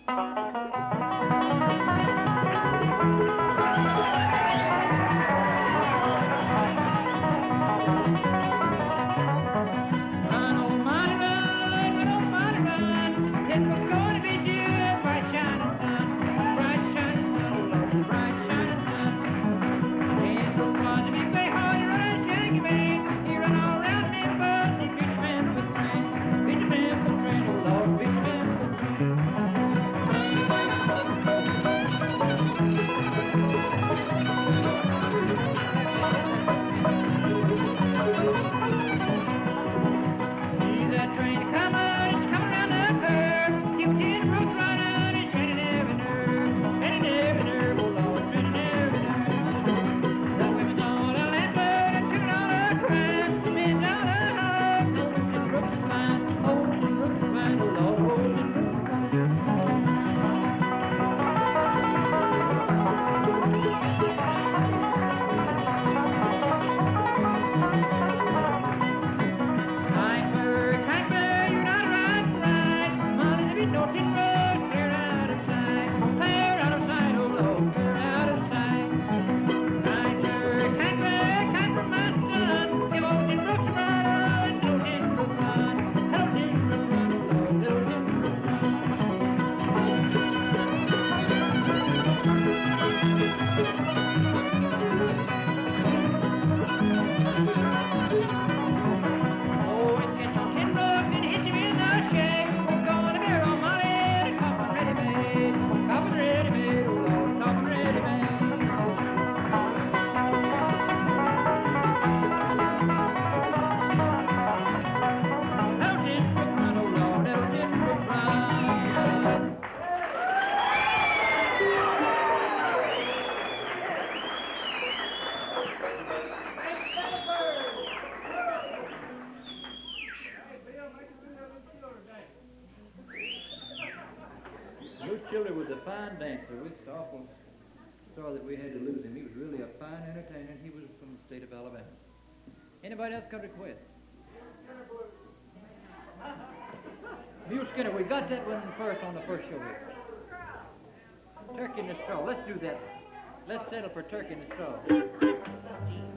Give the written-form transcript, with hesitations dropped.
Lou Chiller was a fine dancer. We're awful sorry that we had to lose him. He was really a fine entertainer, and he was from the state of Alabama. Anybody else got a request? Mule Skinner, we got that one first on the first show here. Turkey in the Straw. Let's do that. Let's settle for Turkey in the Straw.